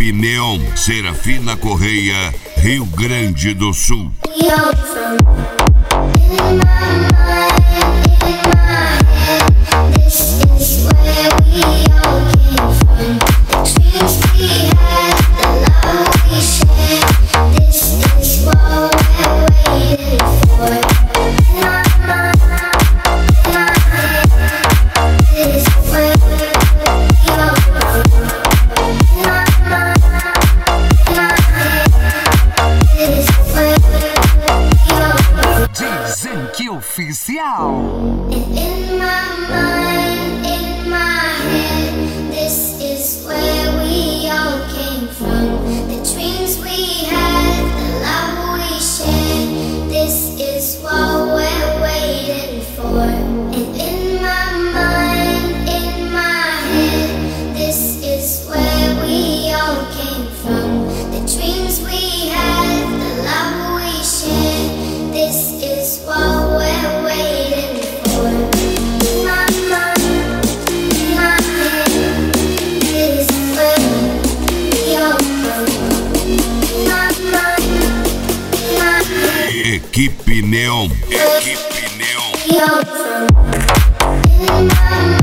Equipe Neon, Serafina Correia, Rio Grande do Sul. Oficial. In my mind, in my head, this is where we all came from. The dreams we had, the love we shared, this is what we're waiting for. And in my mind, in my head, this is where we all came from. The dreams we had, the love we shared, this is what we're waiting for. My mind, my head, this is where we all come. My mind, my head, Equipe Neon, Equipe Neon. we all come. In my mind.